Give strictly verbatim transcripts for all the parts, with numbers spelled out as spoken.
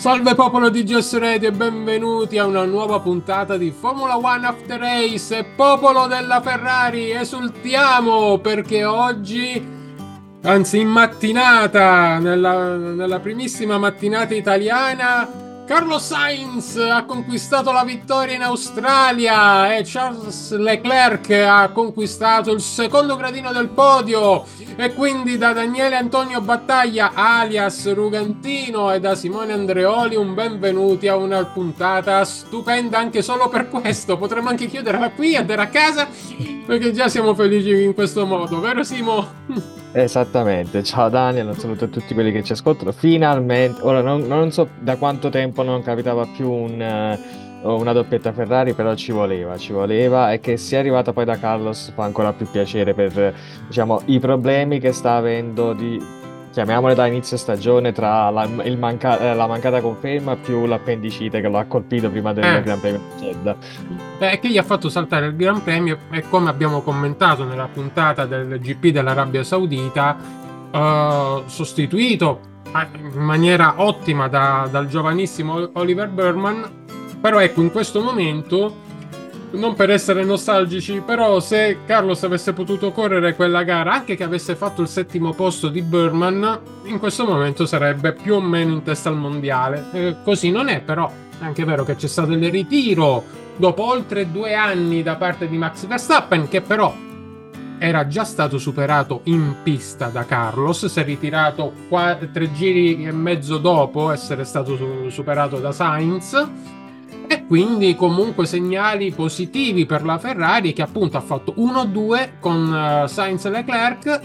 Salve popolo di Just Radio e benvenuti a una nuova puntata di Formula One After Race. E popolo della Ferrari, esultiamo perché oggi, anzi in mattinata, nella, nella primissima mattinata italiana, Carlos Sainz ha conquistato la vittoria in Australia e Charles Leclerc ha conquistato il secondo gradino del podio. E quindi da Daniele Antonio Battaglia alias Rugantino e da Simone Andreoli un benvenuti a una puntata stupenda anche solo per questo. Potremmo anche chiuderla qui e andare a casa perché già siamo felici in questo modo, vero Simo? Esattamente, ciao Daniel, un saluto a tutti quelli che ci ascoltano. Finalmente, ora non, non so da quanto tempo non capitava più un, eh, una doppietta Ferrari, però ci voleva, ci voleva e che sia arrivata poi da Carlos fa ancora più piacere per, eh, diciamo, i problemi che sta avendo di, chiamiamole da inizio stagione, tra la, il manca- eh, la mancata conferma più l'appendicite che lo ha colpito prima del Eh. Gran Premio di Jeddah. Beh, che gli ha fatto saltare il Gran Premio e come abbiamo commentato nella puntata del G P dell'Arabia Saudita, eh, sostituito in maniera ottima da- dal giovanissimo Oliver Burman. Però ecco, in questo momento, non per essere nostalgici, però se Carlos avesse potuto correre quella gara, anche che avesse fatto il settimo posto di Burman, in questo momento sarebbe più o meno in testa al mondiale. Eh, così non è, però è anche vero che c'è stato il ritiro dopo oltre due anni da parte di Max Verstappen, che però era già stato superato in pista da Carlos, si è ritirato qua, tre giri e mezzo dopo essere stato su- superato da Sainz. E quindi comunque segnali positivi per la Ferrari, che appunto ha fatto uno due con uh, Sainz e Leclerc,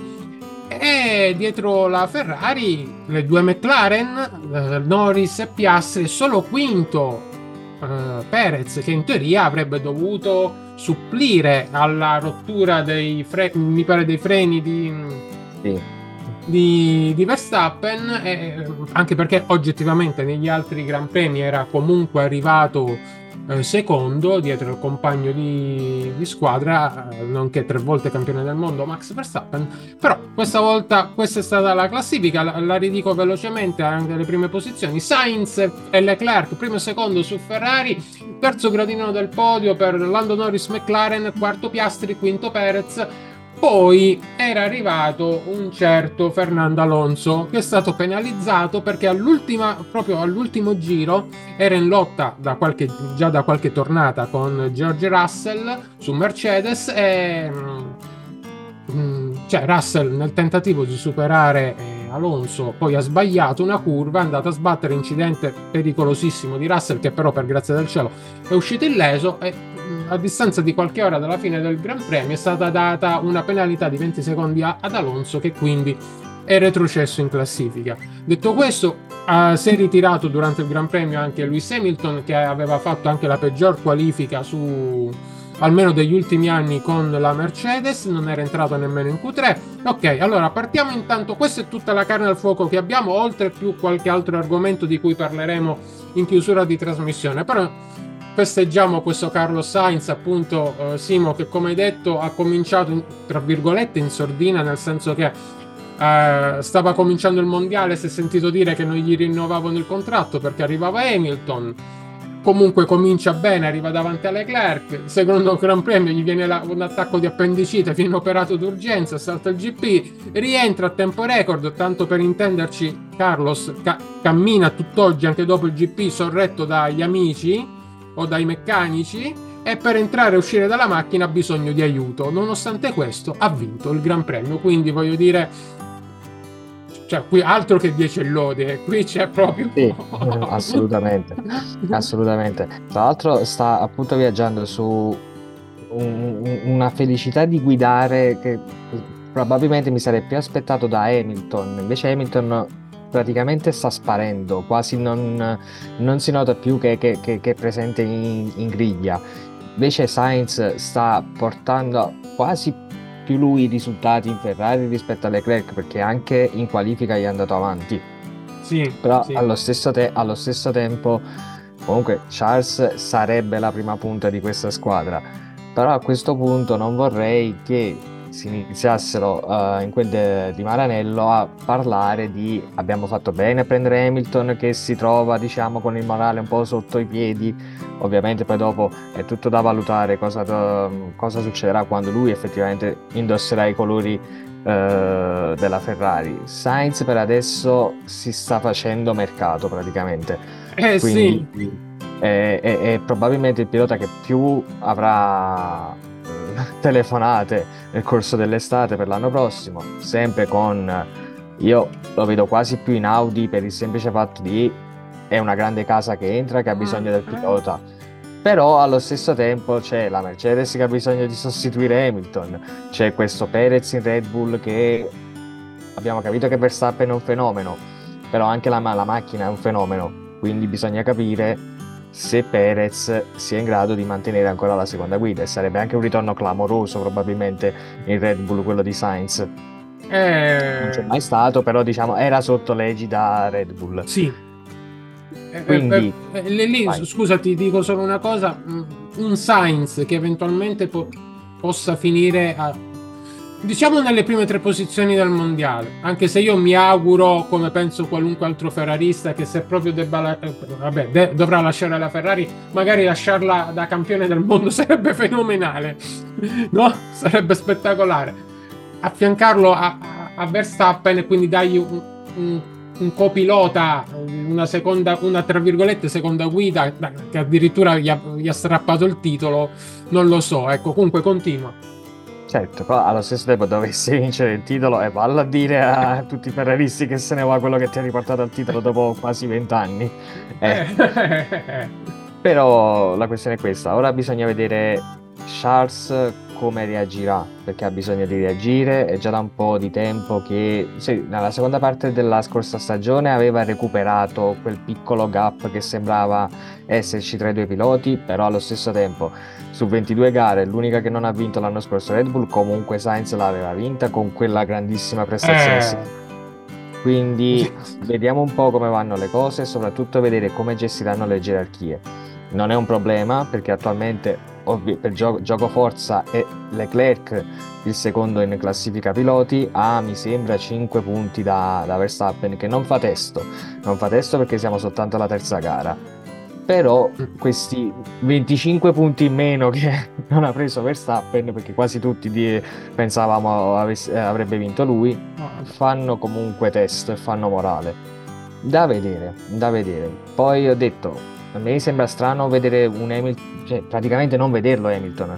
e dietro la Ferrari le due McLaren, uh, Norris e Piastri, solo quinto uh, Perez, che in teoria avrebbe dovuto supplire alla rottura dei, fre- mi pare dei freni di... Sì. Di, di Verstappen, eh, anche perché oggettivamente negli altri Gran Premi era comunque arrivato eh, secondo dietro il compagno di, di squadra, eh, nonché tre volte campione del mondo Max Verstappen. Però questa volta questa è stata la classifica, la, la ridico velocemente anche le prime posizioni: Sainz e Leclerc primo e secondo su Ferrari, terzo gradino del podio per Lando Norris McLaren, quarto Piastri, quinto Perez. Poi era arrivato un certo Fernando Alonso, che è stato penalizzato perché all'ultima, proprio all'ultimo giro era in lotta da qualche, già da qualche tornata con George Russell su Mercedes e mm, cioè Russell, nel tentativo di superare eh, Alonso, poi ha sbagliato una curva, è andato a sbattere, incidente pericolosissimo di Russell, che però per grazia del cielo è uscito illeso. E mm, a distanza di qualche ora dalla fine del Gran Premio è stata data una penalità di venti secondi a, ad Alonso, che quindi è retrocesso in classifica. Detto questo, uh, si è ritirato durante il Gran Premio anche Lewis Hamilton, che aveva fatto anche la peggior qualifica su almeno degli ultimi anni con la Mercedes, non era entrato nemmeno in Q tre. Ok, allora partiamo intanto, questa è tutta la carne al fuoco che abbiamo, oltre più qualche altro argomento di cui parleremo in chiusura di trasmissione. Però festeggiamo questo Carlos Sainz, appunto, eh, Simo, che come hai detto ha cominciato in, tra virgolette in sordina, nel senso che eh, stava cominciando il mondiale, si è sentito dire che non gli rinnovavano il contratto perché arrivava Hamilton. Comunque comincia bene, arriva davanti a Leclerc, secondo Gran Premio gli viene la, un attacco di appendicite, viene operato d'urgenza, salta il G P, rientra a tempo record, tanto per intenderci Carlos ca- cammina tutt'oggi anche dopo il G P sorretto dagli amici o dai meccanici, e per entrare e uscire dalla macchina ha bisogno di aiuto. Nonostante questo ha vinto il Gran Premio, quindi voglio dire, cioè qui altro che dieci lode, qui c'è proprio Sì, assolutamente, assolutamente. Tra l'altro sta appunto viaggiando su un- un- una felicità di guidare che probabilmente mi sarei più aspettato da Hamilton. Invece Hamilton praticamente sta sparendo, quasi non, non si nota più che, che- che- che è presente in, in griglia. Invece Sainz sta portando quasi più lui i risultati in Ferrari rispetto a Leclerc, perché anche in qualifica gli è andato avanti. sì, Però sì. allo stesso, te- allo stesso tempo, comunque, Charles sarebbe la prima punta di questa squadra. Però a questo punto non vorrei che si iniziassero eh, in quel de- di Maranello a parlare di abbiamo fatto bene a prendere Hamilton che si trova, diciamo, con il morale un po' sotto i piedi. Ovviamente poi dopo è tutto da valutare cosa, cosa succederà quando lui effettivamente indosserà i colori eh, della Ferrari. Sainz per adesso si sta facendo mercato praticamente, Eh quindi sì, è, è- è probabilmente il pilota che più avrà eh, telefonate nel corso dell'estate per l'anno prossimo, sempre con, io lo vedo quasi più in Audi per il semplice fatto di è una grande casa che entra, che ha bisogno del pilota. Però allo stesso tempo c'è la Mercedes che ha bisogno di sostituire Hamilton, c'è questo Perez in Red Bull che abbiamo capito che Verstappen è un fenomeno, però anche la, ma- la macchina è un fenomeno, quindi bisogna capire se Perez sia in grado di mantenere ancora la seconda guida e sarebbe anche un ritorno clamoroso probabilmente in Red Bull quello di Sainz. Non c'è eh, mai stato, però diciamo era sotto l'egida Red Bull. sì. Eh, eh, eh, Quindi, eh, lì, lì, vai. scusa, ti dico solo una cosa, mm, un Sainz che eventualmente po- possa finire a, diciamo nelle prime tre posizioni del mondiale, anche se io mi auguro, come penso qualunque altro ferrarista, che se proprio debba la- eh, vabbè, de- dovrà lasciare la Ferrari, magari lasciarla da campione del mondo sarebbe fenomenale, no? Sarebbe spettacolare. Affiancarlo a, a- a Verstappen e quindi dargli un, un- un copilota, una seconda, una tra virgolette seconda guida, che addirittura gli ha, gli ha strappato il titolo, non lo so. Ecco, comunque continua. Certo, però allo stesso tempo dovessi vincere il titolo e vallo a dire a tutti i ferraristi che se ne va quello che ti ha riportato al titolo dopo quasi vent'anni. Eh, Eh, però la questione è questa, ora bisogna vedere Charles come reagirà, perché ha bisogno di reagire, è già da un po' di tempo che sì, nella seconda parte della scorsa stagione aveva recuperato quel piccolo gap che sembrava esserci tra i due piloti, però allo stesso tempo su ventidue gare, l'unica che non ha vinto l'anno scorso Red Bull, comunque Sainz l'aveva vinta con quella grandissima prestazione. eh, Quindi vediamo un po' come vanno le cose e soprattutto vedere come gestiranno le gerarchie. Non è un problema perché attualmente ovvi- per gio- gioco forza è Leclerc il secondo in classifica piloti, ha mi sembra cinque punti da, da Verstappen che non fa testo, non fa testo perché siamo soltanto alla terza gara. Però questi venticinque punti in meno che non ha preso Verstappen, perché quasi tutti di- pensavamo avesse- avrebbe vinto lui, fanno comunque test e fanno morale. Da vedere, da vedere. Poi ho detto, a me sembra strano vedere un Hamilton, cioè praticamente non vederlo Hamilton.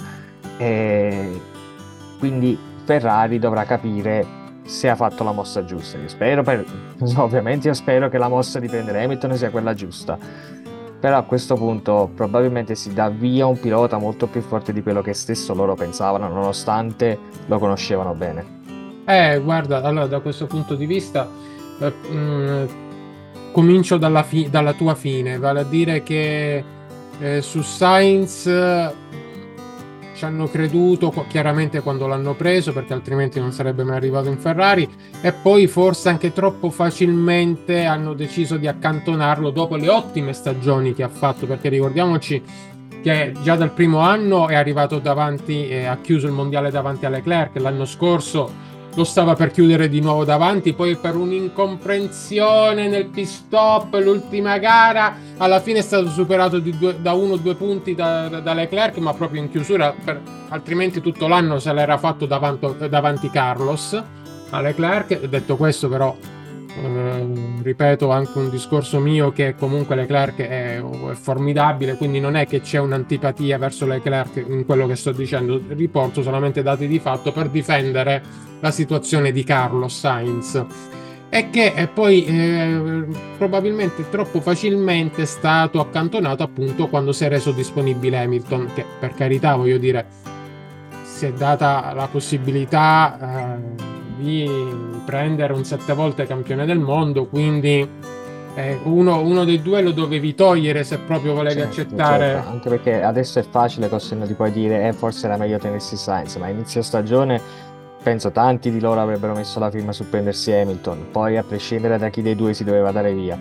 E quindi Ferrari dovrà capire se ha fatto la mossa giusta. Io spero per, ovviamente io spero che la mossa di prendere Hamilton sia quella giusta. Però a questo punto probabilmente si dà via un pilota molto più forte di quello che stesso loro pensavano, nonostante lo conoscevano bene. eh, guarda, allora da questo punto di vista eh, mh, comincio dalla, fi- dalla tua fine, vale a dire che eh, su Sainz eh, ci hanno creduto qu- chiaramente quando l'hanno preso, perché altrimenti non sarebbe mai arrivato in Ferrari, e poi forse anche troppo facilmente hanno deciso di accantonarlo dopo le ottime stagioni che ha fatto, perché ricordiamoci che già dal primo anno è arrivato davanti e ha chiuso il mondiale davanti a Leclerc. L'anno scorso lo stava per chiudere di nuovo davanti, poi per un'incomprensione nel pit stop, l'ultima gara, alla fine è stato superato di due, da uno o due punti da, da, da Leclerc, ma proprio in chiusura, per, altrimenti tutto l'anno se l'era fatto davanti, davanti Carlos a Leclerc. Detto questo però, eh, ripeto anche un discorso mio che comunque Leclerc è, è formidabile, quindi non è che c'è un'antipatia verso Leclerc in quello che sto dicendo, riporto solamente dati di fatto per difendere la situazione di Carlos Sainz, e che è poi eh, probabilmente troppo facilmente è stato accantonato appunto quando si è reso disponibile Hamilton, che per carità voglio dire si è data la possibilità eh, di prendere un sette volte campione del mondo, quindi eh, uno, uno dei due lo dovevi togliere se proprio volevi Certo, certo, accettare. anche perché adesso è facile col senno di poi dire eh, forse era meglio tenersi Sainz, ma a inizio stagione penso tanti di loro avrebbero messo la firma su prendersi Hamilton, poi a prescindere da chi dei due si doveva dare via.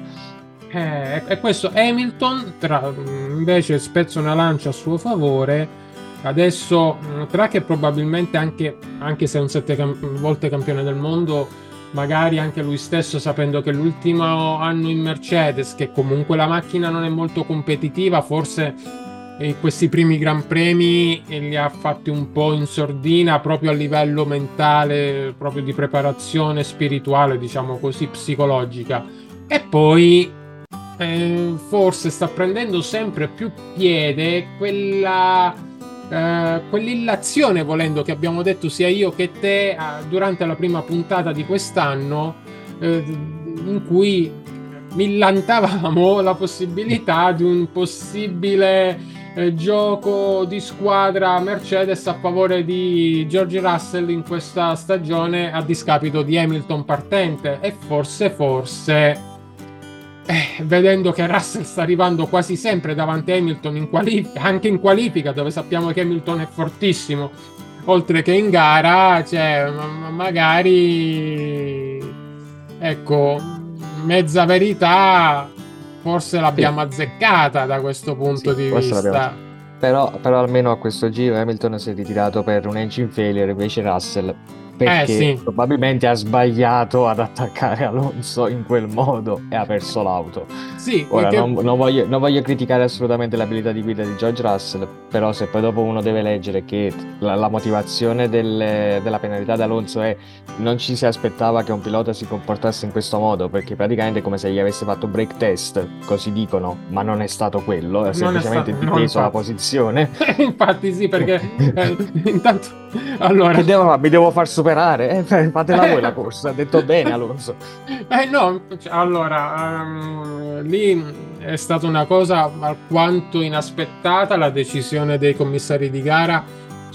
Eh, e questo Hamilton, tra, invece, spezza una lancia a suo favore Adesso tra che probabilmente anche, anche se è un sette cam- volte campione del mondo, magari anche lui stesso sapendo che l'ultimo anno in Mercedes, che comunque la macchina non è molto competitiva, forse eh, questi primi Gran Premi eh, li ha fatti un po' in sordina proprio a livello mentale, proprio di preparazione spirituale, diciamo così, psicologica. E poi eh, forse sta prendendo sempre più piede quella, eh, quell'illazione, volendo, che abbiamo detto sia io che te eh, durante la prima puntata di quest'anno, eh, in cui millantavamo la possibilità di un possibile eh, gioco di squadra Mercedes a favore di George Russell in questa stagione a discapito di Hamilton partente. E forse forse eh, vedendo che Russell sta arrivando quasi sempre davanti a Hamilton in qualifica, anche in qualifica dove sappiamo che Hamilton è fortissimo, oltre che in gara, cioè ma- magari ecco, mezza verità forse Sì, l'abbiamo azzeccata da questo punto sì, di forse l'abbiamo. vista. Però, però almeno a questo giro Hamilton si è ritirato per un engine failure, invece Russell, Eh perché sì, probabilmente ha sbagliato ad attaccare Alonso in quel modo e ha perso l'auto. sì, Ora, che non, non voglio, non voglio criticare assolutamente l'abilità di guida di George Russell, però se poi dopo uno deve leggere che la, la motivazione delle- della penalità di Alonso è non ci si aspettava che un pilota si comportasse in questo modo, perché praticamente è come se gli avesse fatto break test, così dicono, ma non è stato quello, ha non è semplicemente stato, no, difeso la infatti. posizione. Infatti sì, perché eh, intanto allora Che devo fare? Mi devo far superare? Eh, fai- fatela voi la corsa, ha detto bene Alonso. Eh no, cioè, allora, ehm, lì è stata una cosa alquanto inaspettata la decisione dei commissari di gara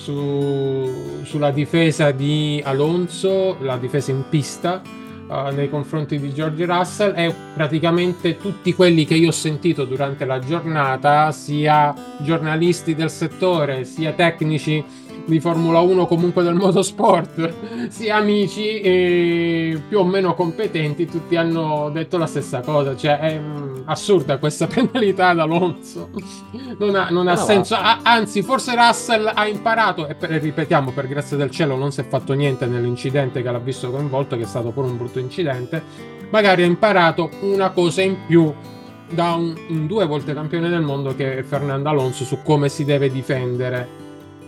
su- sulla difesa di Alonso, la difesa in pista, eh, nei confronti di George Russell, e praticamente tutti quelli che io ho sentito durante la giornata, sia giornalisti del settore, sia tecnici di Formula uno, comunque del motorsport, sia amici e più o meno competenti, tutti hanno detto la stessa cosa, cioè è mm, assurda questa penalità ad Alonso, non ha, non ha No, no, ma senso. Ah, anzi, forse Russell ha imparato, e per- ripetiamo, per grazia del cielo non si è fatto niente nell'incidente che l'ha visto coinvolto, che è stato pure un brutto incidente, magari ha imparato una cosa in più da un, un due volte campione del mondo che è Fernando Alonso, su come si deve difendere.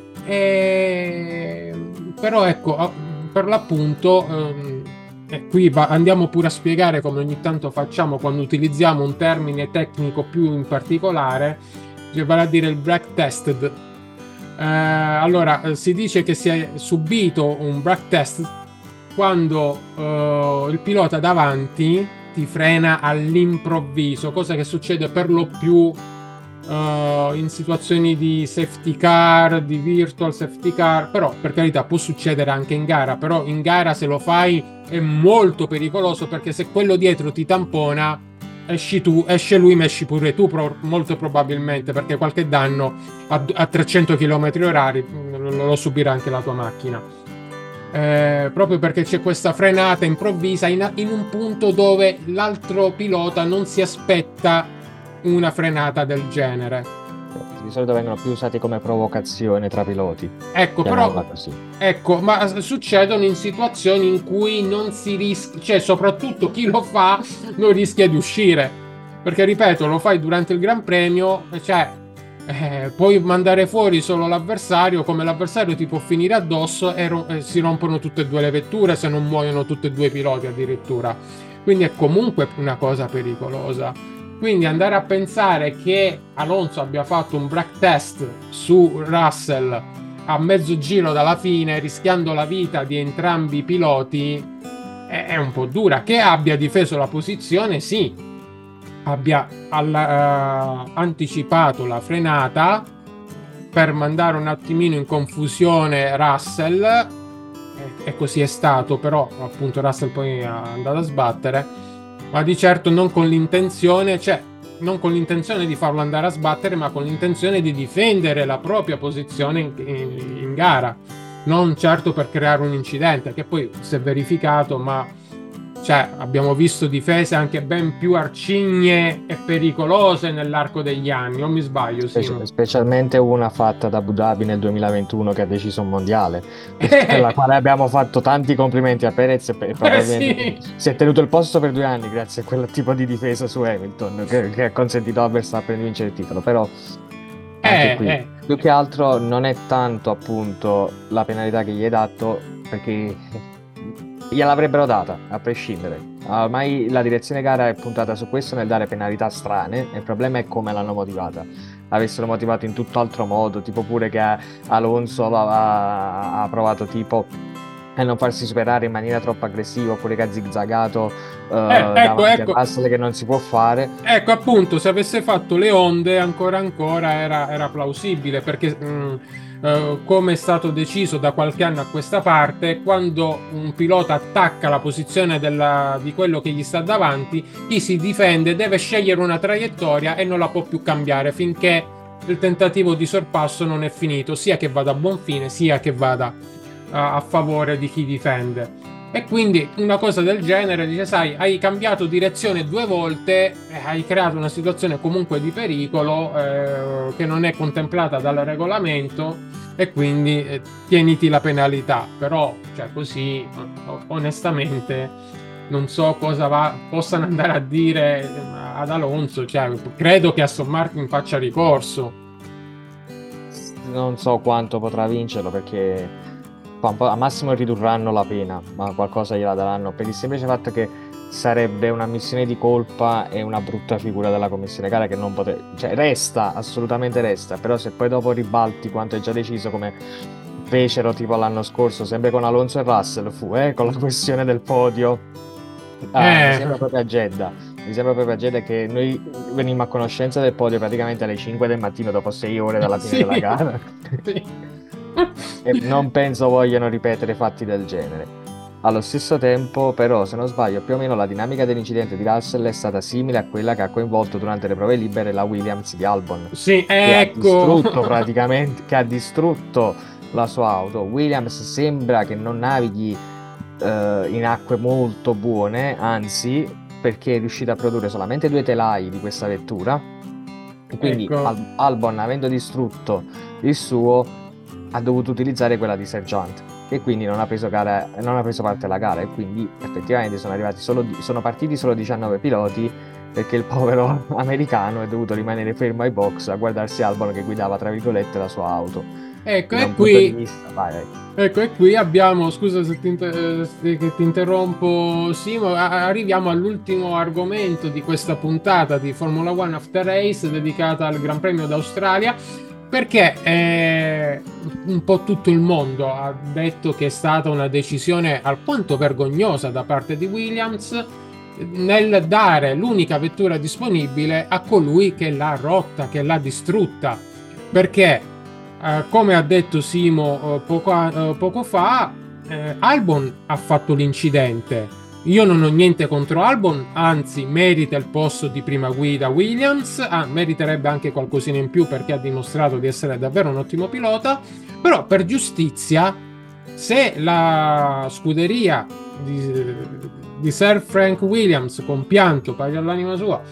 E... Però ecco, ah, per l'appunto, ehm, e qui va- andiamo pure a spiegare come ogni tanto facciamo quando utilizziamo un termine tecnico più in particolare, cioè vale a dire il brake tested. Eh, allora, eh, si dice che si è subito un brake test quando eh, il pilota davanti ti frena all'improvviso, cosa che succede per lo più uh, in situazioni di safety car, di virtual safety car, però per carità può succedere anche in gara, però in gara se lo fai è molto pericoloso, perché se quello dietro ti tampona, esci tu, esce lui, ma esci pure tu, pro- molto probabilmente, perché qualche danno a, a trecento chilometri orari lo, lo subirà anche la tua macchina. Eh, proprio perché c'è questa frenata improvvisa in, in un punto dove l'altro pilota non si aspetta una frenata del genere. di solito vengono più usati come provocazione tra piloti, Ecco, chiamiamola però, così. ecco, ma succedono in situazioni in cui non si rischia, cioè soprattutto chi lo fa non rischia di uscire. Perché, ripeto, lo fai durante il Gran Premio, cioè, eh, puoi mandare fuori solo l'avversario, come l'avversario ti può finire addosso e, ro- e si rompono tutte e due le vetture, se non muoiono tutti e due i piloti addirittura. Quindi è comunque una cosa pericolosa. Quindi andare a pensare che Alonso abbia fatto un brake test su Russell a mezzo giro dalla fine, rischiando la vita di entrambi i piloti, è, è un po' dura. Che abbia difeso la posizione, sì, abbia alla- eh, anticipato la frenata per mandare un attimino in confusione Russell, e, e così è stato, però appunto Russell poi è andato a sbattere, ma di certo non con l'intenzione, cioè non con l'intenzione di farlo andare a sbattere, ma con l'intenzione di difendere la propria posizione in, in- in gara, non certo per creare un incidente, che poi si è verificato, ma Cioè, abbiamo visto difese anche ben più arcigne e pericolose nell'arco degli anni, o mi sbaglio, Specie- Simo? specialmente una fatta da Abu Dhabi nel duemilaventuno che ha deciso un mondiale, per la Eh, quale abbiamo fatto tanti complimenti a Perez e e eh, probabilmente sì. si è tenuto il posto per due anni grazie a quel tipo di difesa su Hamilton che, che ha consentito a Verstappen di vincere il titolo. Però anche Eh, qui, eh. più che altro non è tanto appunto la penalità che gli hai dato, perché gliel'avrebbero data a prescindere. Ormai la direzione gara è puntata su questo nel dare penalità strane, e il problema è come l'hanno motivata. Avessero motivato in tutt'altro modo, tipo pure che Alonso ha, ha provato tipo a non farsi superare in maniera troppo aggressiva, oppure che ha zigzagato Eh, eh, ecco, davanti a ecco. Russell, che non si può fare. Ecco, appunto, se avesse fatto le onde ancora ancora era, era plausibile, perché mh, eh, come è stato deciso da qualche anno a questa parte, quando un pilota attacca la posizione della- di quello che gli sta davanti, chi si difende deve scegliere una traiettoria e non la può più cambiare finché il tentativo di sorpasso non è finito, sia che vada a buon fine, sia che vada a, a favore di chi difende. E quindi una cosa del genere dice, sai, hai cambiato direzione due volte, eh, hai creato una situazione comunque di pericolo eh, che non è contemplata dal regolamento, e quindi eh, tieniti la penalità. Però, cioè, così, o- onestamente, non so cosa va- possano andare a dire eh, ad Alonso. Cioè, credo che Aston Martin faccia ricorso. Non so quanto potrà vincerlo, perché fa un po'- al massimo ridurranno la pena, ma qualcosa gliela daranno, per il semplice fatto che sarebbe un'ammissione di colpa e una brutta figura della commissione gara, che non potrebbe, cioè resta, assolutamente resta, però se poi dopo ribalti quanto è già deciso, come fecero tipo l'anno scorso, sempre con Alonso e Russell, fu eh, con la questione del podio. Ah, mi Eh, sembra proprio a Jeddah. Mi sembra proprio a Jeddah che noi venimmo a conoscenza del podio praticamente alle cinque del mattino, dopo sei ore dalla fine sì, della gara. sì. E non penso vogliano ripetere fatti del genere. Allo stesso tempo, però, se non sbaglio, più o meno la dinamica dell'incidente di Russell è stata simile a quella che ha coinvolto durante le prove libere la Williams di Albon, Sì, che ha ecco. distrutto praticamente, che ha distrutto la sua auto. Williams sembra che non navighi eh, in acque molto buone, anzi, perché è riuscita a produrre solamente due telai di questa vettura. E quindi Ecco, Al- Albon, avendo distrutto il suo, ha dovuto utilizzare quella di Sergeant, e quindi non ha preso, gara, non ha preso parte alla gara, e quindi effettivamente sono arrivati solo, di- sono partiti solo diciannove piloti, perché il povero americano è dovuto rimanere fermo ai box a guardarsi Albon che guidava tra virgolette la sua auto. ecco, E da e un punto di qui, vista, vai, vai. ecco, e qui abbiamo, scusa se ti, inter- eh, se- che ti interrompo, Simo, a- arriviamo all'ultimo argomento di questa puntata di Formula One After Race dedicata al Gran Premio d'Australia, perché eh, un po' tutto il mondo ha detto che è stata una decisione alquanto vergognosa da parte di Williams nel dare l'unica vettura disponibile a colui che l'ha rotta, che l'ha distrutta, perché eh, come ha detto Simo eh, poco, eh, poco fa, eh, Albon ha fatto l'incidente. Io non ho niente contro Albon, anzi merita il posto di prima guida Williams, ah, meriterebbe anche qualcosina in più perché ha dimostrato di essere davvero un ottimo pilota, però per giustizia, se la scuderia di, di Sir Frank Williams, compianto, pace all'anima sua,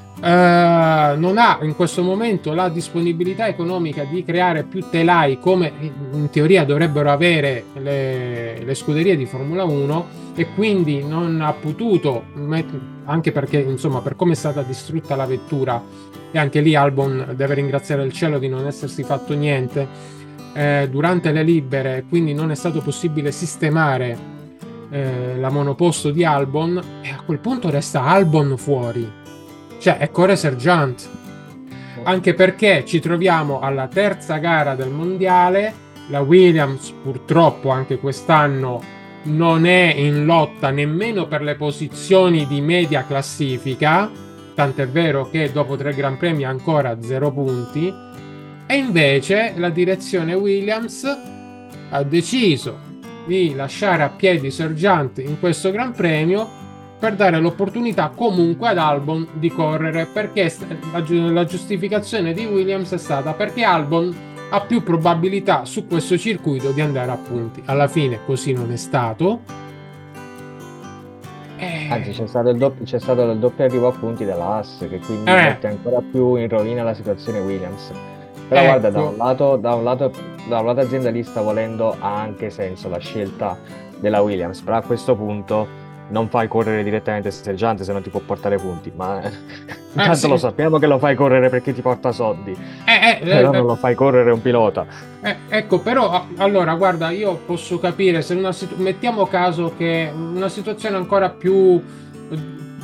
eh, non ha in questo momento la disponibilità economica di creare più telai come in teoria dovrebbero avere le, le scuderie di Formula uno, e quindi non ha potuto, anche perché insomma per come è stata distrutta la vettura, e anche lì Albon deve ringraziare il cielo di non essersi fatto niente eh, durante le libere, quindi non è stato possibile sistemare eh, la monoposto di Albon, e a quel punto resta Albon fuori, cioè è Core Sergeant, anche perché ci troviamo alla terza gara del mondiale. La Williams purtroppo anche quest'anno non è in lotta nemmeno per le posizioni di media classifica, tant'è vero che dopo tre Gran Premi ha ancora zero punti, e invece la direzione Williams ha deciso di lasciare a piedi Sergeant in questo Gran Premio per dare l'opportunità comunque ad Albon di correre, perché la, la giustificazione di Williams è stata perché Albon ha più probabilità su questo circuito di andare a punti. Alla fine così non è stato, Anzi, Eh, c'è stato il doppio, c'è stato il doppio arrivo a punti dell'Haas, che quindi eh, mette ancora più in rovina la situazione Williams. Però guarda, da un ecco. lato, da un lato, da un lato aziendalista volendo ha anche senso la scelta della Williams, però a questo punto non fai correre direttamente il sergente se non ti può portare punti, ma Eh, intanto lo sì. sappiamo che lo fai correre perché ti porta soldi, Eh, eh, però eh, non lo fai correre un pilota. Eh, ecco, però a- allora guarda, io posso capire se una situ- mettiamo caso che una situazione ancora più, eh,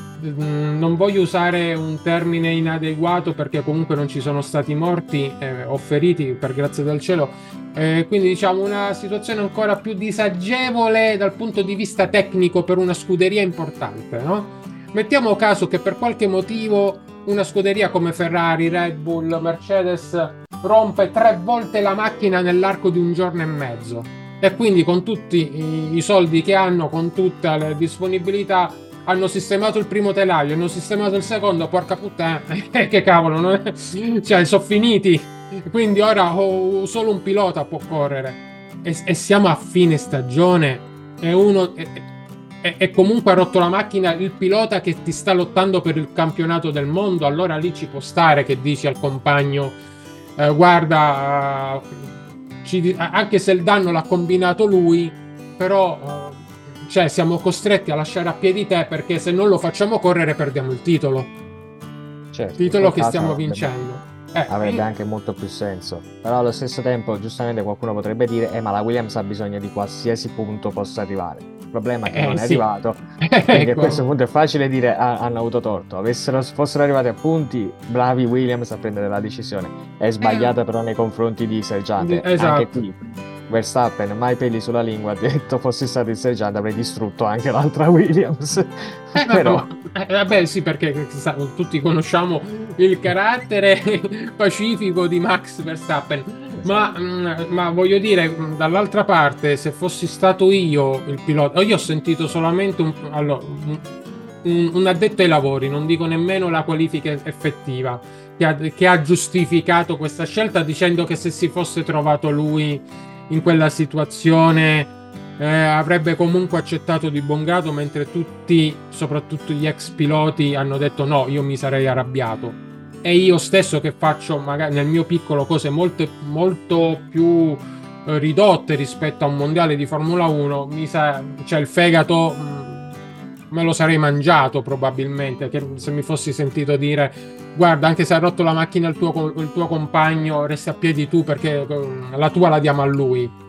mm, non voglio usare un termine inadeguato perché comunque non ci sono stati morti eh, o feriti per grazia del cielo, eh, quindi diciamo una situazione ancora più disagevole dal punto di vista tecnico per una scuderia importante, no? Mettiamo caso che per qualche motivo una scuderia come Ferrari, Red Bull, Mercedes rompe tre volte la macchina nell'arco di un giorno e mezzo e quindi con tutti i, i soldi che hanno, con tutta la disponibilità, hanno sistemato il primo telaio, hanno sistemato il secondo, porca puttana, che cavolo, non è- cioè sono finiti, quindi ora oh, solo un pilota può correre e, e siamo a fine stagione e uno e, e- e comunque ha rotto la macchina il pilota che ti sta lottando per il campionato del mondo, allora lì ci può stare che dici al compagno eh, guarda, eh, ci- anche se il danno l'ha combinato lui, però eh, cioè, siamo costretti a lasciare a piedi te perché se non lo facciamo correre perdiamo il titolo, Certo, in titolo quel che stiamo caso avrebbe, vincendo. Eh, avrebbe io- anche molto più senso. Però allo stesso tempo, giustamente qualcuno potrebbe dire, eh, ma la Williams ha bisogno di qualsiasi punto possa arrivare. Il problema è che eh, non è sì, arrivato, quindi a questo ecco. punto è facile dire ah, hanno avuto torto. Avessero, fossero arrivati a punti, bravi Williams a prendere la decisione. È Eh, sbagliata però nei confronti di di- Sergiante. Anche esatto. qui, Verstappen, mai peli sulla lingua, ha detto fossi stato il Sergiante avrei distrutto anche l'altra Williams. Eh, ma- Però... ma- eh, vabbè, sì, perché sa- tutti conosciamo il carattere pacifico di Max Verstappen, ma, Esatto. mm, ma voglio dire, mm, dall'altra parte, se fossi stato io il pilota, io ho sentito solamente un, allora, un, un- un addetto ai lavori, non dico nemmeno la qualifica effettiva, che ha, che ha giustificato questa scelta dicendo che se si fosse trovato lui in quella situazione eh, avrebbe comunque accettato di buon grado, mentre tutti, soprattutto gli ex piloti, hanno detto no, io mi sarei arrabbiato. E io stesso che faccio magari nel mio piccolo cose molto, molto più eh, ridotte rispetto a un mondiale di Formula uno, mi sa, cioè il fegato mh, me lo sarei mangiato probabilmente, che se mi fossi sentito dire guarda, anche se ha rotto la macchina il tuo, il tuo compagno, resti a piedi tu perché eh, la tua la diamo a lui.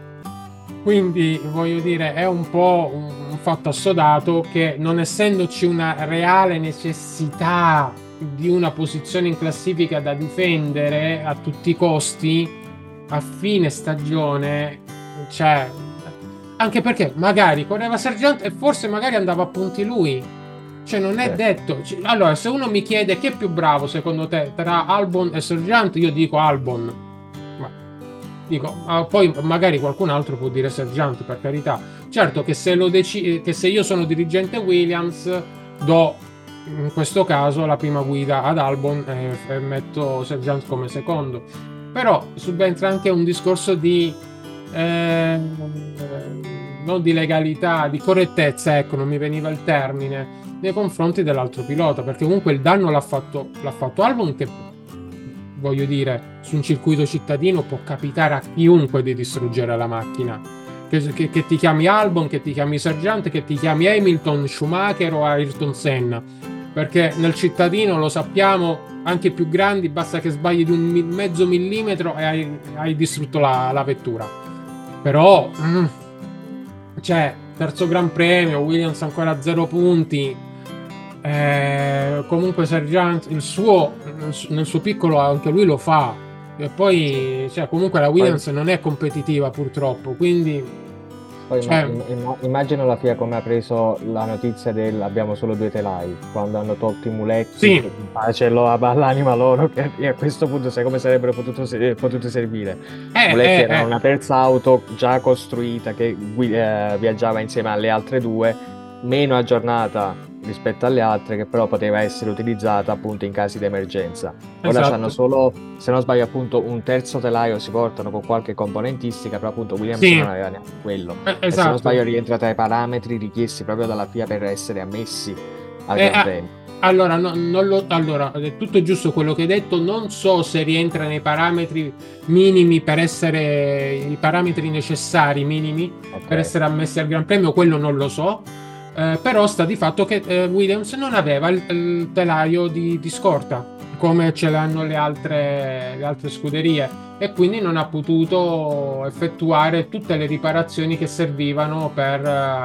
Quindi voglio dire, è un po' un, un fatto assodato che non essendoci una reale necessità di una posizione in classifica da difendere a tutti i costi, a fine stagione, cioè, anche perché magari correva Sergent e forse magari andava a punti lui. Cioè, non è Certo. detto. Cioè, allora, se uno mi chiede chi è più bravo secondo te tra Albon e Sergent, io dico Albon. Ma dico, ma poi magari qualcun altro può dire Sergeant, per carità. Certo che se, lo deci- che se io sono dirigente Williams, do in questo caso la prima guida ad Albon e, e metto Sergeant come secondo. Però subentra anche un discorso di eh, non di legalità, di correttezza, ecco, non mi veniva il termine, nei confronti dell'altro pilota, perché comunque il danno l'ha fatto, l'ha fatto Albon che voglio dire, su un circuito cittadino può capitare a chiunque di distruggere la macchina. Che, che- che ti chiami Albon, che ti chiami Sergeant, che ti chiami Hamilton, Schumacher o Ayrton Senna. Perché nel cittadino lo sappiamo, anche i più grandi, basta che sbagli di un mi- mezzo millimetro e hai, hai distrutto la, la vettura. Però, mm, cioè, terzo Gran Premio, Williams ancora a zero punti. Eh, comunque Sergeant il suo nel, su- nel suo piccolo anche lui lo fa e Sì. poi cioè, comunque la Poi, Williams non è competitiva purtroppo quindi poi imma- cioè, im- imma- immagino la F I A come ha preso la notizia del abbiamo solo due telai, quando hanno tolto i muletti, sì che in pace lo- all'anima loro, che e a questo punto sai come sarebbero potuto, se- potuti servire. eh, Muletti eh, era eh. una terza auto già costruita che gui- eh, viaggiava insieme alle altre due, meno aggiornata rispetto alle altre, che però poteva essere utilizzata appunto in casi di emergenza. Ora Esatto. c'hanno solo, se non sbaglio, appunto un terzo telaio si portano con qualche componentistica, però appunto Williams Sì, non aveva neanche quello. eh, E se non sbaglio esatto. rientra tra i parametri richiesti proprio dalla F I A per essere ammessi al Eh, Gran ah, Premio. allora, no, non lo- allora, è tutto giusto quello che hai detto, non so se rientra nei parametri minimi per essere i parametri necessari minimi per Ok. essere ammessi al Gran Premio, quello non lo so. Eh, però sta di fatto che eh, Williams non aveva il, il telaio di, di scorta come ce l'hanno le altre, le altre scuderie, e quindi non ha potuto effettuare tutte le riparazioni che servivano per,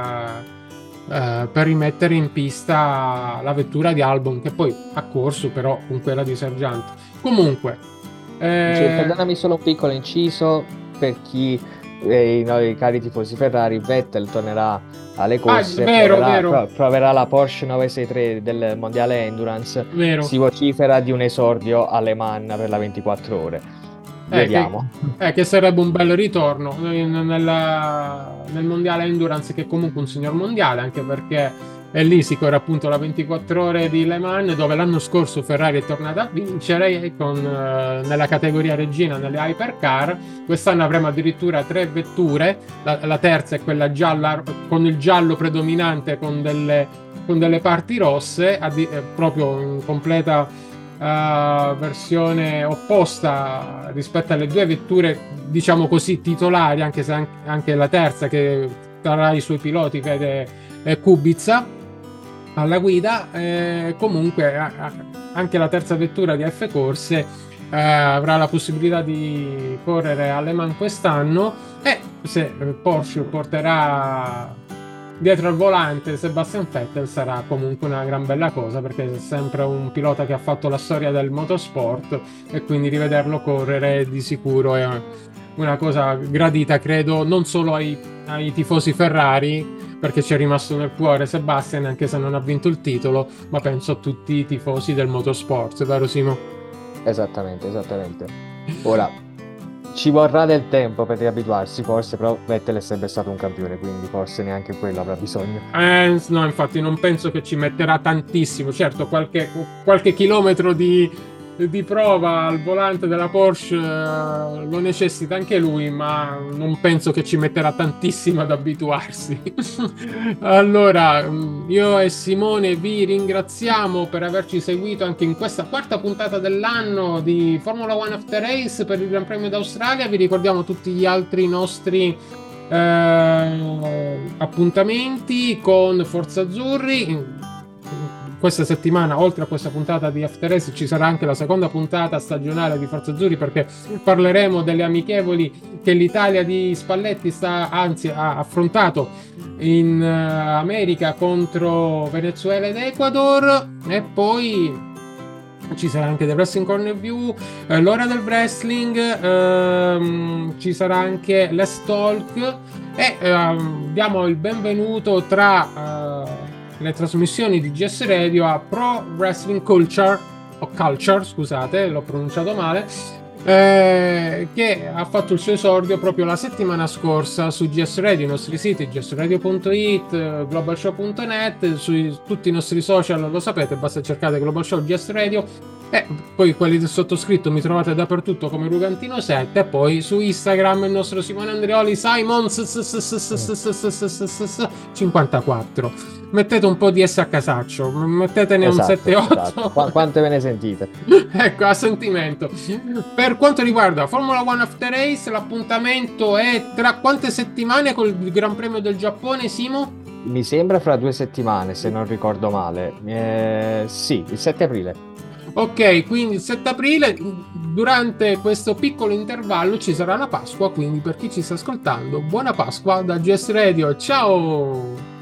eh, eh, per rimettere in pista la vettura di Albon, che poi ha corso però con quella di Sergianto. Comunque, Cioè, eh, perdonami solo un piccolo inciso per chi, eh, i noi cari tifosi Ferrari, Vettel tornerà alle ah, corse, vero, proverà, vero, pro- proverà la Porsche nove sei tre del Mondiale Endurance, vero. si vocifera di un esordio alle Man per la ventiquattro ore. Eh, che, Vediamo. eh, che sarebbe un bel ritorno in- nella- nel mondiale Endurance, che è comunque un signor mondiale, anche perché è lì si corre appunto la ventiquattro ore di Le Mans, dove l'anno scorso Ferrari è tornata a vincere con, eh, nella categoria regina, nelle hypercar. Quest'anno avremo addirittura tre vetture, la, la terza è quella gialla con il giallo predominante, con delle, con delle parti rosse, addi- eh, proprio in completa Uh, versione opposta rispetto alle due vetture, diciamo così, titolari, anche se anche, anche la terza, che tra i suoi piloti vede eh, Kubica alla guida. Eh, comunque a- a- anche la terza vettura di F Corse eh, avrà la possibilità di correre alle Man quest'anno, e se eh, Porsche porterà dietro al volante Sebastian Vettel sarà comunque una gran bella cosa, perché è sempre un pilota che ha fatto la storia del motorsport, e quindi rivederlo correre di sicuro è una cosa gradita, credo, non solo ai, ai tifosi Ferrari, perché ci è rimasto nel cuore Sebastian anche se non ha vinto il titolo, ma penso a tutti i tifosi del motorsport, vero Simo? Esattamente, esattamente. Ora, ci vorrà del tempo per riabituarsi, forse, però Vettel è sempre stato un campione, quindi forse neanche quello avrà bisogno. Eh, no, infatti non penso che ci metterà tantissimo. Certo, qualche, qualche chilometro di, di prova al volante della Porsche eh, lo necessita anche lui, ma non penso che ci metterà tantissimo ad abituarsi. Allora, mm, io e Simone vi ringraziamo per averci seguito anche in questa quarta puntata dell'anno di Formula One After Race per il Gran Premio d'Australia. Vi ricordiamo tutti gli altri nostri eh, appuntamenti con Forza Azzurri. Questa settimana, oltre a questa puntata di After Race, ci sarà anche la seconda puntata stagionale di Forza Azzurri, perché parleremo delle amichevoli che l'Italia di Spalletti sta, anzi, ha affrontato in uh, America contro Venezuela ed Ecuador. E poi ci sarà anche The Wrestling Corner View, eh, l'ora del wrestling, ehm, ci sarà anche Let's Talk, e ehm, diamo il benvenuto tra eh, le trasmissioni di G S Radio a Pro Wrestling Culture, o Culture, scusate, l'ho pronunciato male, eh, che ha fatto il suo esordio proprio la settimana scorsa su G S Radio, i nostri siti g s radio punto i t, global show punto net, su tutti i nostri social lo sapete, basta cercare Global Show G S Radio. E poi quelli del sottoscritto mi trovate dappertutto come Rugantino sette, e poi su Instagram il nostro Simone Andreoli Simons cinquantaquattro. Mettete un po' di S a casaccio, mettetene un Esatto, sette otto. esatto. Qua- quante ve ne sentite? Ecco, a sentimento. Per quanto riguarda Formula One After Race, l'appuntamento è tra quante settimane col Gran Premio del Giappone, Simo? Mi sembra fra due settimane, se non ricordo male. Eh, sì, il sette aprile. Ok, quindi il sette aprile, durante questo piccolo intervallo ci sarà la Pasqua, quindi per chi ci sta ascoltando, buona Pasqua da G S Radio, ciao!